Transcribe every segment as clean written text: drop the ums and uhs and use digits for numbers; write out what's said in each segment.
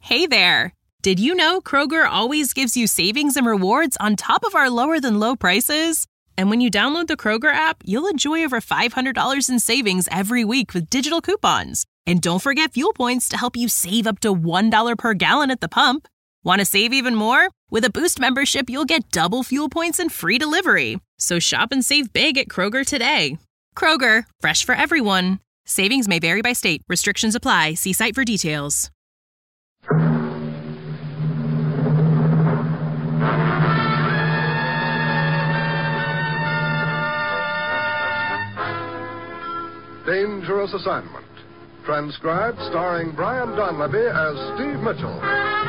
Hey there! Did you know Kroger always gives you savings and rewards on top of our lower-than-low prices? And when you download the Kroger app, you'll enjoy over $500 in savings every week with digital coupons. And don't forget fuel points to help you save up to $1 per gallon at the pump. Want to save even more? With a Boost membership, you'll get double fuel points and free delivery. So shop and save big at Kroger today. Kroger, fresh for everyone. Savings may vary by state. Restrictions apply. See site for details. Dangerous Assignment. Transcribed, starring Brian Donlevy as Steve Mitchell.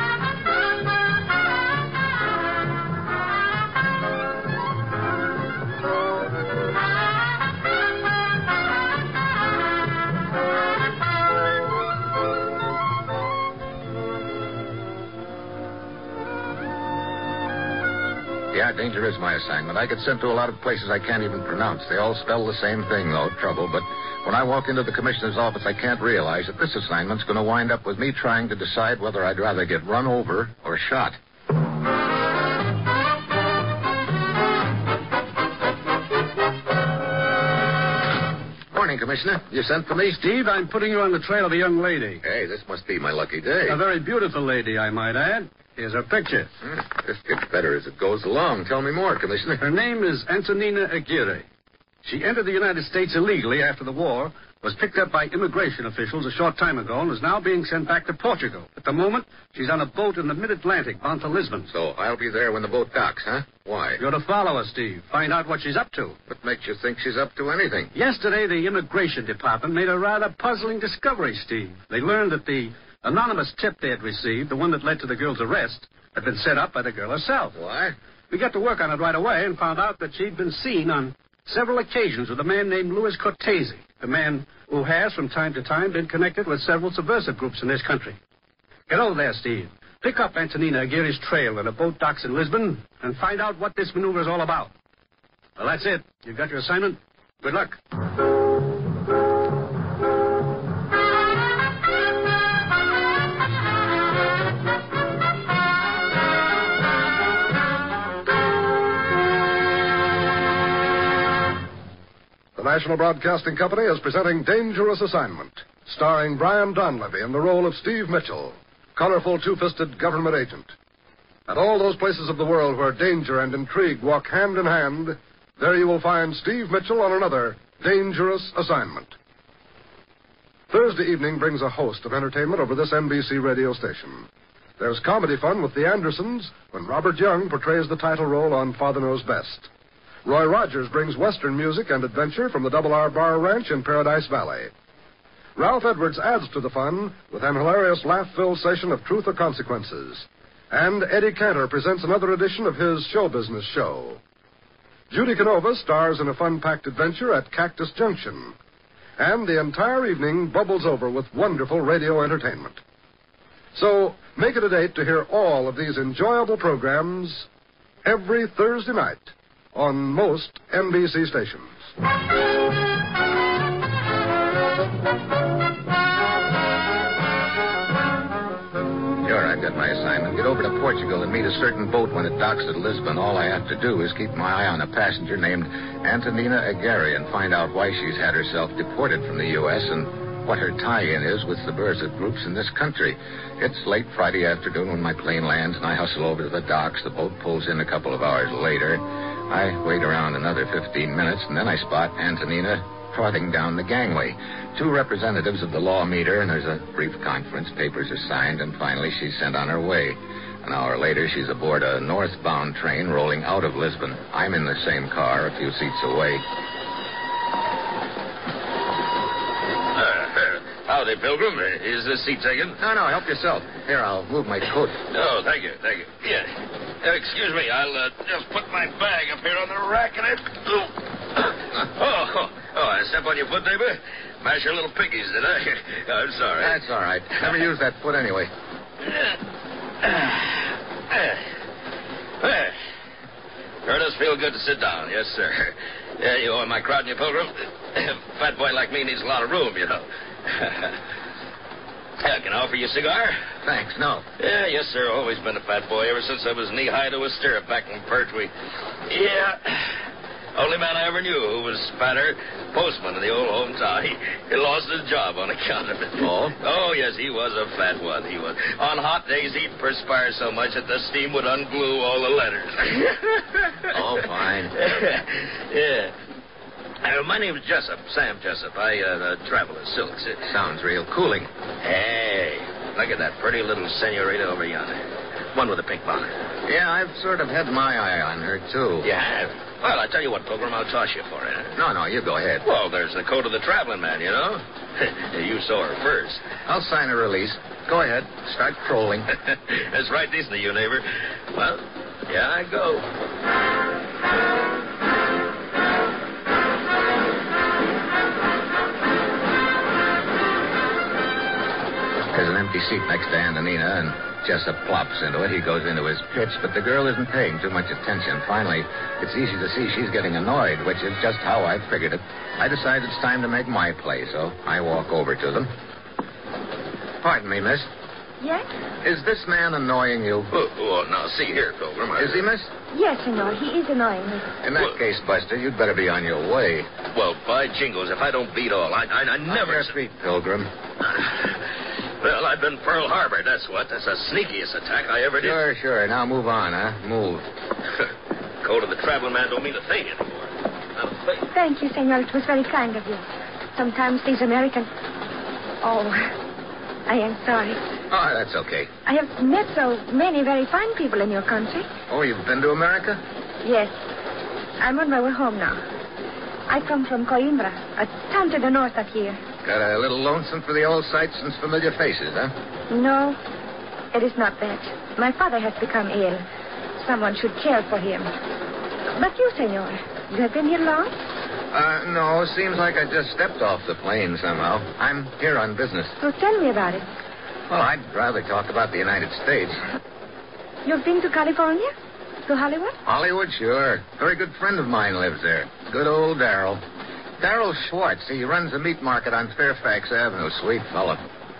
Yeah, danger is my assignment. I get sent to a lot of places I can't even pronounce. They all spell the same thing, though, trouble. But when I walk into the commissioner's office, I can't realize that this assignment's going to wind up with me trying to decide whether I'd rather get run over or shot. Morning, Commissioner. You sent for me? Steve, I'm putting you on the trail of a young lady. Hey, this must be my lucky day. A very beautiful lady, I might add. Here's her picture. This gets better as it goes along. Tell me more, Commissioner. Her name is Antonina Aguirre. She entered the United States illegally after the war, was picked up by immigration officials a short time ago, and is now being sent back to Portugal. At the moment, she's on a boat in the mid-Atlantic, bound to Lisbon. So I'll be there when the boat docks, huh? Why? You're to follow her, Steve. Find out what she's up to. What makes you think she's up to anything? Yesterday, the immigration department made a rather puzzling discovery, Steve. They learned that the anonymous tip they had received, the one that led to the girl's arrest, had been set up by the girl herself. Why? We got to work on it right away and found out that she'd been seen on several occasions with a man named Louis Cortese, the man who has, from time to time, been connected with several subversive groups in this country. Get over there, Steve. Pick up Antonina Aguirre's trail when a boat docks in Lisbon and find out what this maneuver is all about. Well, that's it. You got your assignment. Good luck. The National Broadcasting Company is presenting Dangerous Assignment, starring Brian Donlevy in the role of Steve Mitchell, colorful two-fisted government agent. At all those places of the world where danger and intrigue walk hand in hand, there you will find Steve Mitchell on another Dangerous Assignment. Thursday evening brings a host of entertainment over this NBC radio station. There's comedy fun with the Andersons when Robert Young portrays the title role on Father Knows Best. Roy Rogers brings Western music and adventure from the Double R Bar Ranch in Paradise Valley. Ralph Edwards adds to the fun with an hilarious laugh-filled session of Truth or Consequences. And Eddie Cantor presents another edition of his show business show. Judy Canova stars in a fun-packed adventure at Cactus Junction. And the entire evening bubbles over with wonderful radio entertainment. So, make it a date to hear all of these enjoyable programs every Thursday night on most NBC stations. Sure, I've got my assignment. Get over to Portugal and meet a certain boat when it docks at Lisbon. All I have to do is keep my eye on a passenger named Antonina Aguirre and find out why she's had herself deported from the U.S. and what her tie-in is with subversive groups in this country. It's late Friday afternoon when my plane lands, and I hustle over to the docks. The boat pulls in a couple of hours later. I wait around another 15 minutes, and then I spot Antonina trotting down the gangway. Two representatives of the law meet her, and there's a brief conference. Papers are signed, and finally she's sent on her way. An hour later, she's aboard a northbound train rolling out of Lisbon. I'm in the same car, a few seats away. Howdy, Pilgrim. Is this seat taken? No, help yourself. Here, I'll move my coat. Oh, thank you. Yeah. Excuse me, I'll just put my bag up here on the rack and I step on your foot, neighbor? Mash your little piggies, did I? I'm sorry. That's all right. Never use that foot anyway. Sure does feel good to sit down, yes, sir. You know, am I crowding you, Pilgrim? Fat boy like me needs a lot of room, you know. Can I offer you a cigar? Thanks, no. Yeah, yes, sir. Always been a fat boy ever since I was knee-high to a stirrup back in Pertwee. Yeah. Only man I ever knew who was fatter, postman in the old hometown. He lost his job on account of it. Oh? Oh, yes, he was a fat one, he was. On hot days, he'd perspire so much that the steam would unglue all the letters. Oh, fine. Yeah. My name's Jessup, Sam Jessup. I travel in silks. Sounds real cooling. Hey, look at that pretty little senorita over yonder. One with a pink bonnet. Yeah, I've sort of had my eye on her, too. You have? Well, I tell you what, Pilgrim, I'll toss you for it. No, you go ahead. Well, there's the coat of the traveling man, you know. You saw her first. I'll sign a release. Go ahead. Start trolling. That's right decent of you, neighbor. Well, here I go. There's an empty seat next to Antonina, and Jessup plops into it. He goes into his pitch, but the girl isn't paying too much attention. Finally, it's easy to see she's getting annoyed, which is just how I figured it. I decide it's time to make my play, so I walk over to them. Pardon me, miss. Yes? Is this man annoying you? Oh, now, see here, Pilgrim. Is he, miss? Yes, senor. He is annoying me. In that case, Buster, you'd better be on your way. Well, by jingles, if I don't beat all, I never... On your feet, Pilgrim. Well, I've been Pearl Harbor, that's what. That's the sneakiest attack I ever did. Sure. Now move on, huh? Move. Code of the traveling man don't mean a thing anymore. Not a thing. Thank you, senor. It was very kind of you. Sometimes these Americans... Oh, I am sorry. Oh, that's okay. I have met so many very fine people in your country. Oh, you've been to America? Yes. I'm on my way home now. I come from Coimbra, a town to the north of here. Got a little lonesome for the old sights and familiar faces, huh? No, it is not that. My father has become ill. Someone should care for him. But you, senor, you have been here long? No, seems like I just stepped off the plane somehow. I'm here on business. So tell me about it. Well, I'd rather talk about the United States. You've been to California? To Hollywood? Hollywood, sure. Very good friend of mine lives there. Good old Darrell. Darrell Schwartz. He runs the meat market on Fairfax Avenue. Sweet fella.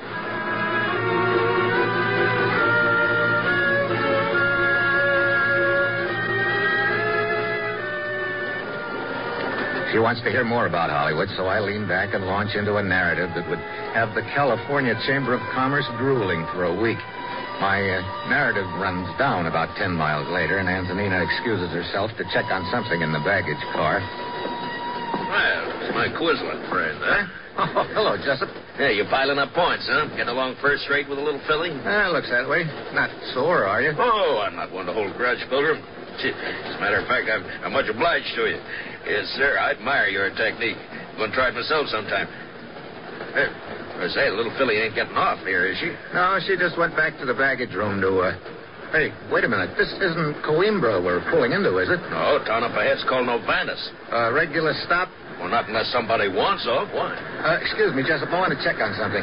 She wants to hear more about Hollywood, so I lean back and launch into a narrative that would have the California Chamber of Commerce drooling for a week. My narrative runs down about 10 miles later, and Antonina excuses herself to check on something in the baggage car. Well, it's my Quisling friend, huh? Oh, hello, Jessup. Hey, you piling up points, huh? Getting along first rate with a little filly? Looks that way. Not sore, are you? Oh, I'm not one to hold a grudge, Pilgrim. As a matter of fact, I'm much obliged to you. Yes, sir, I admire your technique. I'm going to try it myself sometime. Hey, I say, the little filly ain't getting off here, is she? No, she just went back to the baggage room to, Hey, wait a minute. This isn't Coimbra we're pulling into, is it? No, town up ahead's called Novanas. Regular stop? Well, not unless somebody wants off. Why? Excuse me, Jessup. I want to check on something.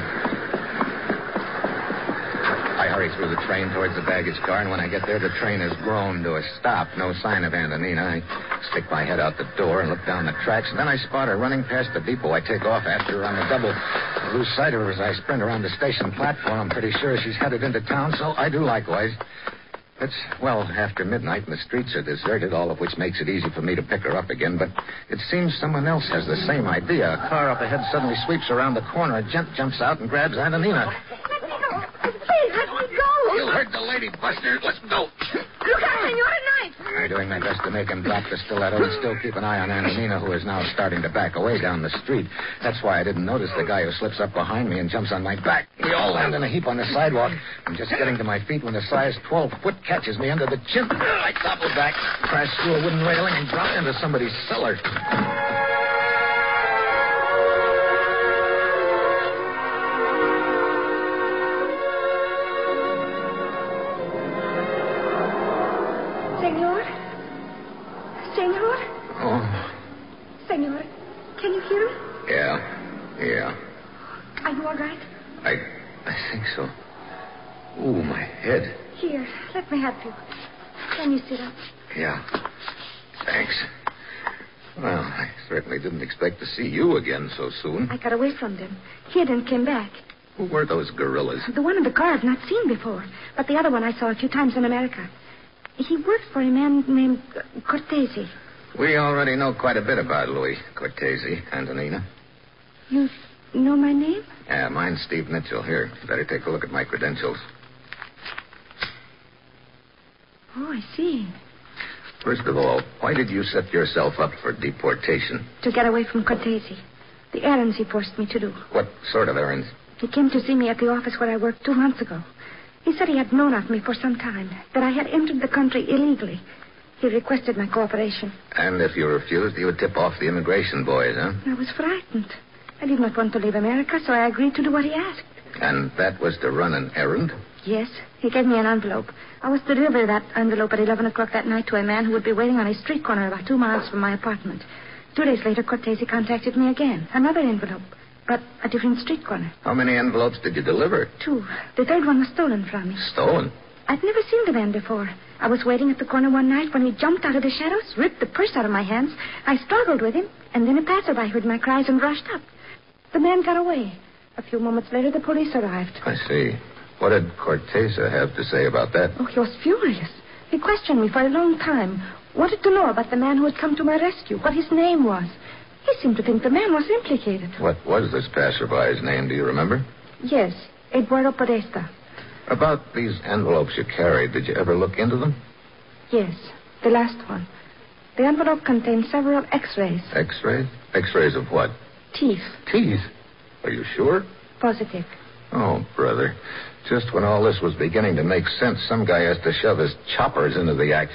I hurry through the train towards the baggage car, and when I get there, the train has grown to a stop. No sign of Antonina. I stick my head out the door and look down the tracks, and then I spot her running past the depot. I take off after her on the double. I lose sight of her as I sprint around the station platform. I'm pretty sure she's headed into town, so I do likewise. It's, well, after midnight, and the streets are deserted, all of which makes it easy for me to pick her up again. But it seems someone else has the same idea. A car up ahead suddenly sweeps around the corner. A gent jumps out and grabs Antonina. Let me go. Please, let me go. You heard the lady, Buster. Let's go. Look out, senor, a knife. I'm doing my best to make him drop the stiletto and still keep an eye on Antonina, who is now starting to back away down the street. That's why I didn't notice the guy who slips up behind me and jumps on my back. We all land in a heap on the sidewalk. I'm just getting to my feet when a size 12 foot catches me under the chin. I topple back, crash through a wooden railing, and drop into somebody's cellar. Senor? Oh. Senor, can you hear me? Yeah. Are you all right? I think so. Ooh, my head. Here, let me help you. Can you sit up? Yeah. Thanks. Well, I certainly didn't expect to see you again so soon. I got away from them. Hid and came back. Who were those gorillas? The one in the car I've not seen before, but the other one I saw a few times in America. He worked for a man named Cortese. We already know quite a bit about Louis Cortese, Antonina. You know my name? Yeah, mine's Steve Mitchell. Here, better take a look at my credentials. Oh, I see. First of all, why did you set yourself up for deportation? To get away from Cortese. The errands he forced me to do. What sort of errands? He came to see me at the office where I worked 2 months ago. He said he had known of me for some time, that I had entered the country illegally. He requested my cooperation. And if you refused, he would tip off the immigration boys, huh? I was frightened. I did not want to leave America, so I agreed to do what he asked. And that was to run an errand? Yes. He gave me an envelope. I was to deliver that envelope at 11 o'clock that night to a man who would be waiting on a street corner about 2 miles from my apartment. 2 days later, Cortese contacted me again. Another envelope, but a different street corner. How many envelopes did you deliver? 2. The third one was stolen from me. Stolen? I'd never seen the man before. I was waiting at the corner one night when he jumped out of the shadows, ripped the purse out of my hands. I struggled with him, and then a passerby heard my cries and rushed up. The man got away. A few moments later, the police arrived. I see. What did Cortese have to say about that? Oh, he was furious. He questioned me for a long time. Wanted to know about the man who had come to my rescue, what his name was. He seemed to think the man was implicated. What was this passerby's name, do you remember? Yes, Eduardo Podesta. About these envelopes you carried, did you ever look into them? Yes, the last one. The envelope contained several X-rays. X-rays? X-rays of what? Teeth. Teeth? Are you sure? Positive. Oh, brother. Just when all this was beginning to make sense, some guy has to shove his choppers into the act.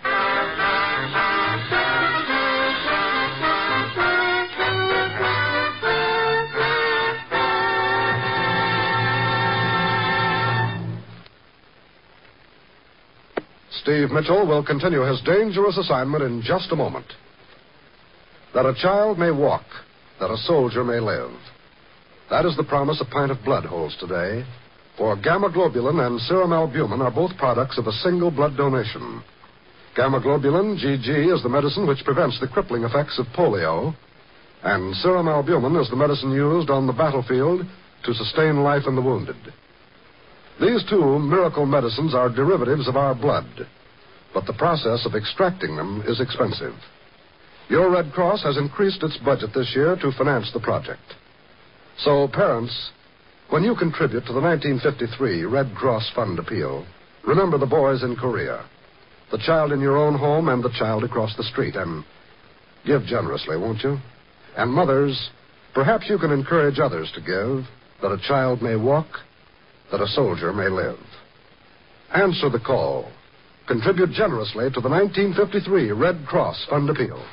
Steve Mitchell will continue his dangerous assignment in just a moment. That a child may walk, that a soldier may live. That is the promise a pint of blood holds today. For gamma globulin and serum albumin are both products of a single blood donation. Gamma globulin, GG, is the medicine which prevents the crippling effects of polio, and serum albumin is the medicine used on the battlefield to sustain life in the wounded. These two miracle medicines are derivatives of our blood, but the process of extracting them is expensive. Your Red Cross has increased its budget this year to finance the project. So, parents, when you contribute to the 1953 Red Cross Fund appeal, remember the boys in Korea, the child in your own home and the child across the street, and give generously, won't you? And mothers, perhaps you can encourage others to give, that a child may walk, that a soldier may live. Answer the call. Contribute generously to the 1953 Red Cross Fund appeal.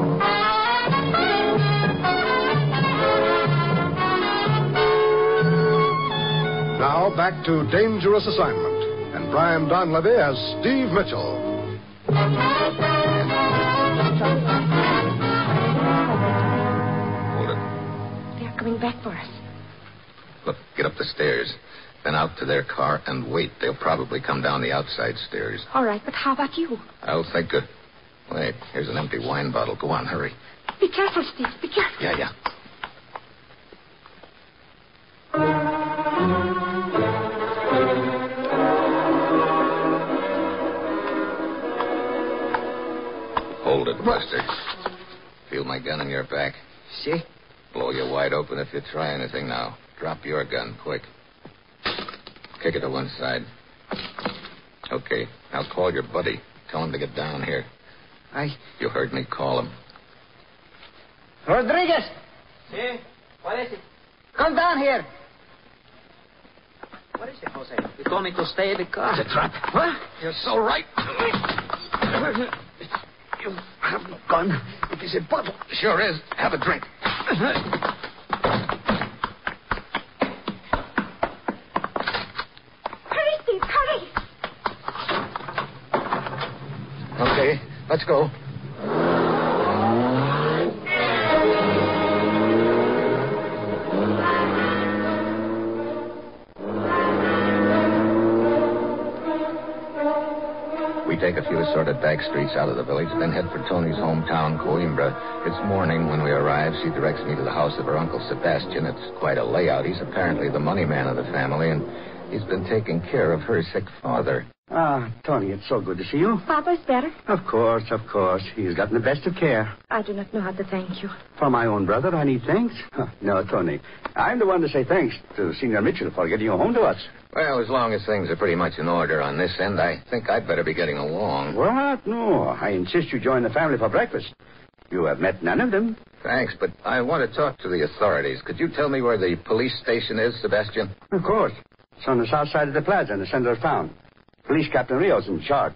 Now back to Dangerous Assignment and Brian Donlevy as Steve Mitchell. Hold it. They're coming back for us. Look, get up the stairs, then out to their car and wait. They'll probably come down the outside stairs. All right, but how about you? I'll think good. Wait, here's an empty wine bottle. Go on, hurry. Be careful, Steve. Be careful. Yeah. Hold it, Buster. Feel my gun in your back? See? Blow you wide open if you try anything now. Drop your gun, quick. Kick it to one side. Okay, now call your buddy. Tell him to get down here. You heard me call him. Rodriguez! See? What is it? Come down here. What is it, Jose? You told me to stay in the car. It's a trap. What? You're so right. You have no gun. It is a bottle. Sure is. Have a drink. Hurry, Steve, hurry. Okay, let's go. We We take a few assorted back streets out of the village, then head for Tony's hometown, Coimbra. It's morning when we arrive. She directs me to the house of her Uncle Sebastian. It's quite a layout. He's apparently the money man of the family, and he's been taking care of her sick father. Ah, Tony, it's so good to see you. Papa's better. Of course. He's gotten the best of care. I do not know how to thank you. For my own brother, I need thanks? Huh, no, Tony. I'm the one to say thanks to Senor Mitchell for getting you home to us. Well, as long as things are pretty much in order on this end, I think I'd better be getting along. What? No, I insist you join the family for breakfast. You have met none of them. Thanks, but I want to talk to the authorities. Could you tell me where the police station is, Sebastian? Of course. It's on the south side of the plaza in the center of town. Police Captain Rios in charge.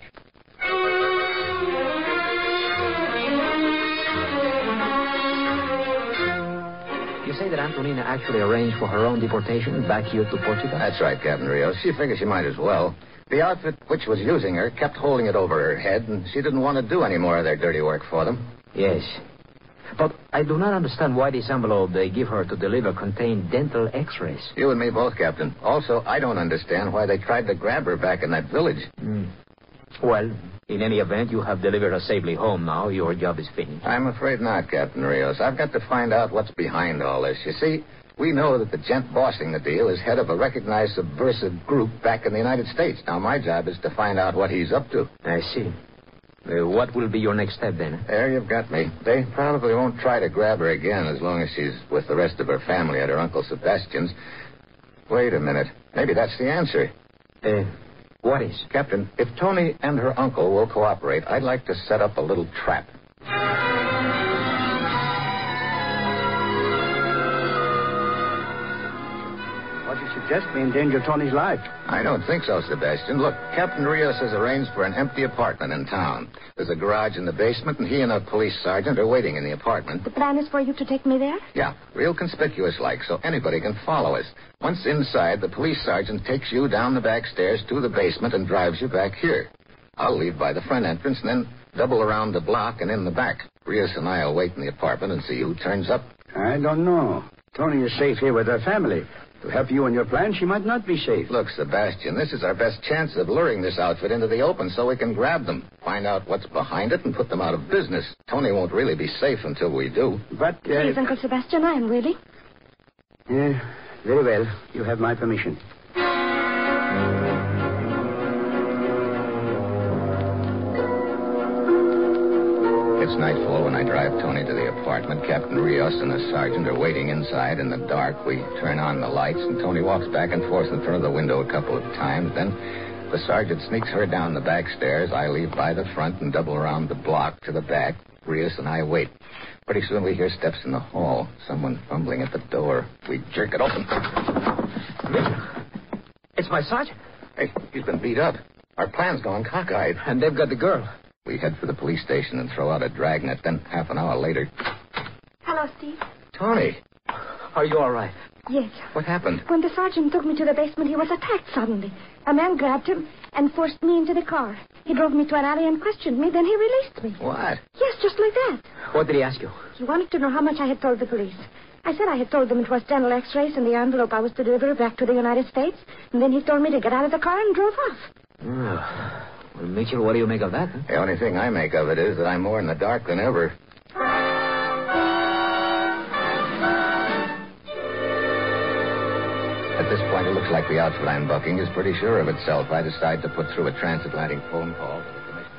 You say that Antonina actually arranged for her own deportation back here to Portugal? That's right, Captain Rios. She figured she might as well. The outfit which was using her kept holding it over her head, and she didn't want to do any more of their dirty work for them. Yes. But I do not understand why this envelope they give her to deliver contained dental x-rays. You and me both, Captain. Also, I don't understand why they tried to grab her back in that village. Well, in any event, you have delivered her safely home now. Your job is finished. I'm afraid not, Captain Rios. I've got to find out what's behind all this. You see, we know that the gent bossing the deal is head of a recognized subversive group back in the United States. Now, my job is to find out what he's up to. I see. What will be your next step, then? There, you've got me. They probably won't try to grab her again as long as she's with the rest of her family at her Uncle Sebastian's. Wait a minute. Maybe that's the answer. What is? Captain, if Tony and her uncle will cooperate, I'd like to set up a little trap. What do you suggest? We endanger Tony's life. I don't think so, Sebastian. Look, Captain Rios has arranged for an empty apartment in town. There's a garage in the basement, and he and a police sergeant are waiting in the apartment. The plan is for you to take me there? Yeah, real conspicuous-like, so anybody can follow us. Once inside, the police sergeant takes you down the back stairs to the basement and drives you back here. I'll leave by the front entrance and then double around the block and in the back. Rios and I will wait in the apartment and see who turns up. I don't know. Tony is safe here with her family. To help you in your plan, she might not be safe. Look, Sebastian, this is our best chance of luring this outfit into the open so we can grab them, find out what's behind it, and put them out of business. Tony won't really be safe until we do. But, Please, Uncle Sebastian, I am willing. Very well. You have my permission. It's nightfall when I drive Tony to the apartment. Captain Rios and the sergeant are waiting inside in the dark. We turn on the lights, and Tony walks back and forth in front of the window a couple of times. Then the sergeant sneaks her down the back stairs. I leave by the front and double around the block to the back. Rios and I wait. Pretty soon we hear steps in the hall. Someone fumbling at the door. We jerk it open. It's my sergeant. Hey, he's been beat up. Our plan's gone cockeyed. And they've got the girl. We head for the police station and throw out a dragnet. Then half an hour later... Hello, Steve. Tony! Are you all right? Yes. What happened? When the sergeant took me to the basement, he was attacked suddenly. A man grabbed him and forced me into the car. He drove me to an alley and questioned me. Then he released me. What? Yes, just like that. What did he ask you? He wanted to know how much I had told the police. I said I had told them it was dental x-rays and the envelope I was to deliver back to the United States. And then he told me to get out of the car and drove off. Well, Mitchell, what do you make of that? Huh? The only thing I make of it is that I'm more in the dark than ever. At this point, it looks like the outfit I'm bucking is pretty sure of itself. I decide to put through a transatlantic phone call to the commissioner.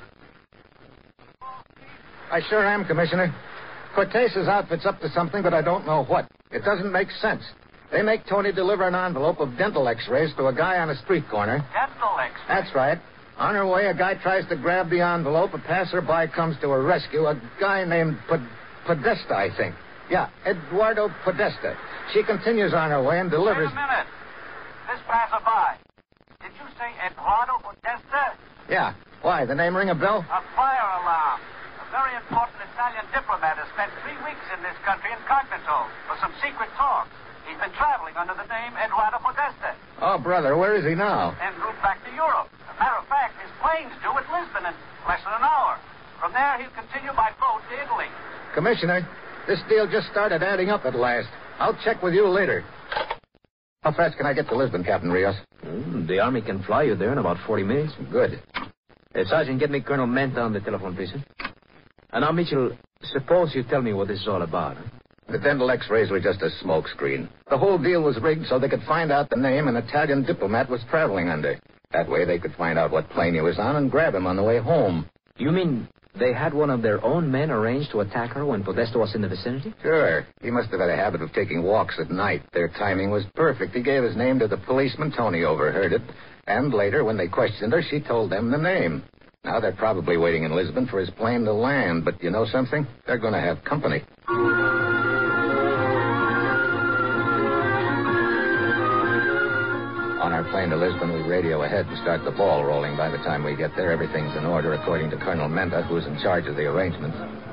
I sure am, Commissioner. Cortez's outfit's up to something, but I don't know what. It doesn't make sense. They make Tony deliver an envelope of dental x-rays to a guy on a street corner. Dental x-rays? That's right. On her way, a guy tries to grab the envelope. A passerby comes to her rescue. A guy named Podesta, I think. Yeah, Eduardo Podesta. She continues on her way and delivers... Wait a minute. This passerby. Did you say Eduardo Podesta? Yeah. Why? The name ring a bell? A fire alarm. A very important Italian diplomat has spent 3 weeks in this country incognito for some secret talk. He's been traveling under the name Eduardo Podesta. Oh, brother, where is he now? En route back to Europe. As a matter of fact, his plane's due at Lisbon in less than an hour. From there, he'll continue by boat to Italy. Commissioner, this deal just started adding up at last. I'll check with you later. How fast can I get to Lisbon, Captain Rios? The Army can fly you there in about 40 minutes. Good. Sergeant, get me Colonel Menta on the telephone, please. And now, Mitchell, suppose you tell me what this is all about. The dental x-rays were just a smokescreen. The whole deal was rigged so they could find out the name an Italian diplomat was traveling under. That way they could find out what plane he was on and grab him on the way home. You mean they had one of their own men arranged to attack her when Podesta was in the vicinity? Sure. He must have had a habit of taking walks at night. Their timing was perfect. He gave his name to the policeman. Tony overheard it. And later, when they questioned her, she told them the name. Now they're probably waiting in Lisbon for his plane to land. But you know something? They're going to have company. On our plane to Lisbon, we radio ahead and start the ball rolling. By the time we get there, everything's in order, according to Colonel Menta, who's in charge of the arrangements.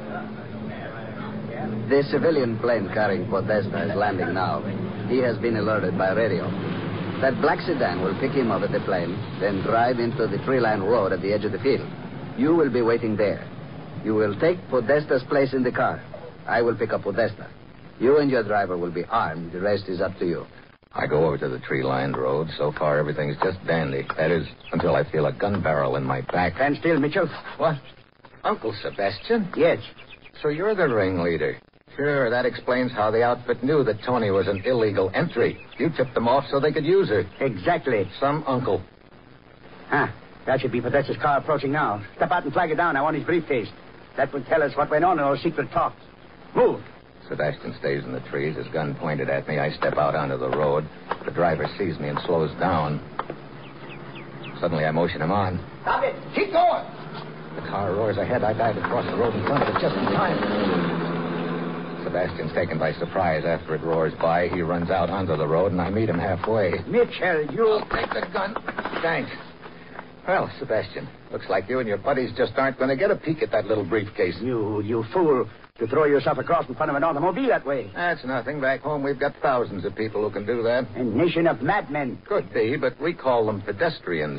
The civilian plane carrying Podesta is landing now. He has been alerted by radio. That black sedan will pick him up at the plane, then drive into the tree-lined road at the edge of the field. You will be waiting there. You will take Podesta's place in the car. I will pick up Podesta. You and your driver will be armed. The rest is up to you. I go over to the tree-lined road. So far, everything's just dandy. That is, until I feel a gun barrel in my back. Stand still, Mitchell. What? Uncle Sebastian? Yes. So you're the ringleader. Sure, that explains how the outfit knew that Tony was an illegal entry. You tipped them off so they could use her. Exactly. Some uncle. That should be Podesta's car approaching now. Step out and flag it down. I want his briefcase. That would tell us what went on in those secret talks. Move. Sebastian stays in the trees, his gun pointed at me. I step out onto the road. The driver sees me and slows down. Suddenly, I motion him on. Stop it. Keep going. The car roars ahead. I dive across the road in front of it just in time. Sebastian's taken by surprise. After it roars by, he runs out onto the road, and I meet him halfway. Mitchell, you... I'll take the gun. Thanks. Well, Sebastian, looks like you and your buddies just aren't going to get a peek at that little briefcase. You fool. To throw yourself across in front of an automobile that way. That's nothing. Back home, we've got thousands of people who can do that. A nation of madmen. Could be, but we call them pedestrians.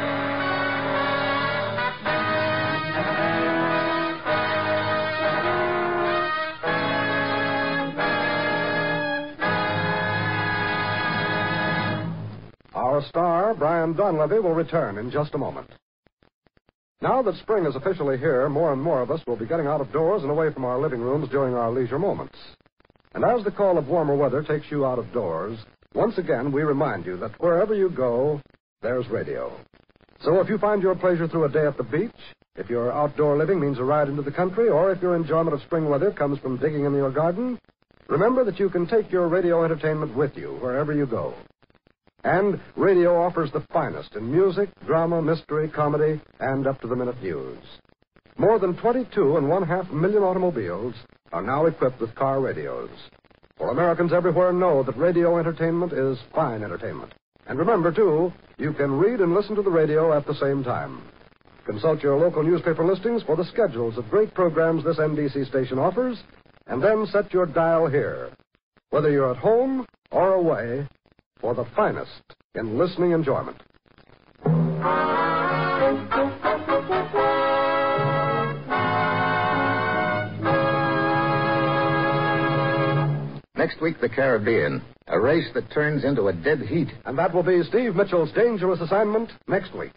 Our star, Brian Donlevy, will return in just a moment. Now that spring is officially here, more and more of us will be getting out of doors and away from our living rooms during our leisure moments. And as the call of warmer weather takes you out of doors, once again we remind you that wherever you go, there's radio. So if you find your pleasure through a day at the beach, if your outdoor living means a ride into the country, or if your enjoyment of spring weather comes from digging in your garden, remember that you can take your radio entertainment with you wherever you go. And radio offers the finest in music, drama, mystery, comedy, and up-to-the-minute news. More than 22.5 million automobiles are now equipped with car radios. For Americans everywhere know that radio entertainment is fine entertainment. And remember, too, you can read and listen to the radio at the same time. Consult your local newspaper listings for the schedules of great programs this NBC station offers, and then set your dial here. Whether you're at home or away, for the finest in listening enjoyment. Next week, the Caribbean. A race that turns into a dead heat. And that will be Steve Mitchell's dangerous assignment next week.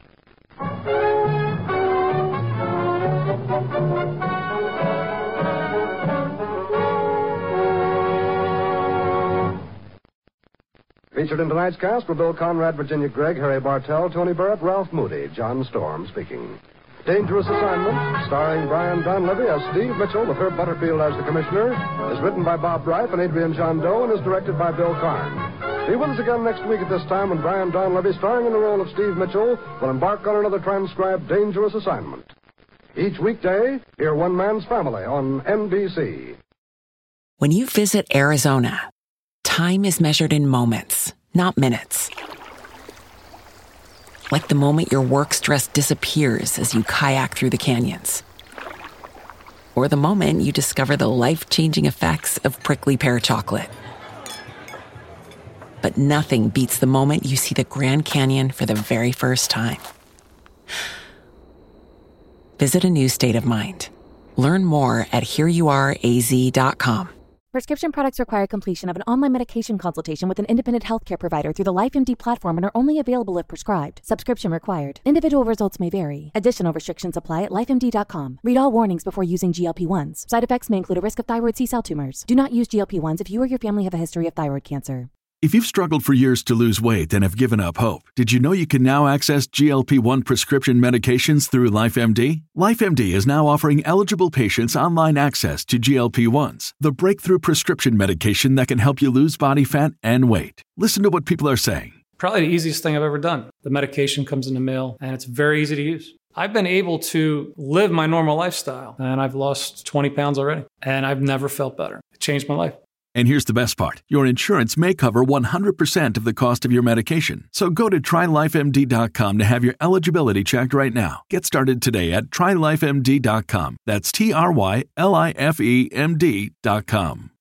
Featured in tonight's cast were Bill Conrad, Virginia Gregg, Harry Bartell, Tony Barrett, Ralph Moody, John Storm speaking. Dangerous Assignment, starring Brian Donlevy as Steve Mitchell with Herb Butterfield as the commissioner, is written by Bob Reif and Adrian John Doe and is directed by Bill Karn. Be with us again next week at this time when Brian Donlevy, starring in the role of Steve Mitchell, will embark on another transcribed Dangerous Assignment. Each weekday, hear One Man's Family on NBC. When you visit Arizona, time is measured in moments, not minutes. Like the moment your work stress disappears as you kayak through the canyons. Or the moment you discover the life-changing effects of prickly pear chocolate. But nothing beats the moment you see the Grand Canyon for the very first time. Visit a new state of mind. Learn more at hereyouareaz.com. Prescription products require completion of an online medication consultation with an independent healthcare provider through the LifeMD platform and are only available if prescribed. Subscription required. Individual results may vary. Additional restrictions apply at lifemd.com. Read all warnings before using GLP-1s. Side effects may include a risk of thyroid C-cell tumors. Do not use GLP-1s if you or your family have a history of thyroid cancer. If you've struggled for years to lose weight and have given up hope, did you know you can now access GLP-1 prescription medications through LifeMD? LifeMD is now offering eligible patients online access to GLP-1s, the breakthrough prescription medication that can help you lose body fat and weight. Listen to what people are saying. Probably the easiest thing I've ever done. The medication comes in the mail, and it's very easy to use. I've been able to live my normal lifestyle, and I've lost 20 pounds already, and I've never felt better. It changed my life. And here's the best part. Your insurance may cover 100% of the cost of your medication. So go to TryLifeMD.com to have your eligibility checked right now. Get started today at TryLifeMD.com. That's TryLifeMD.com.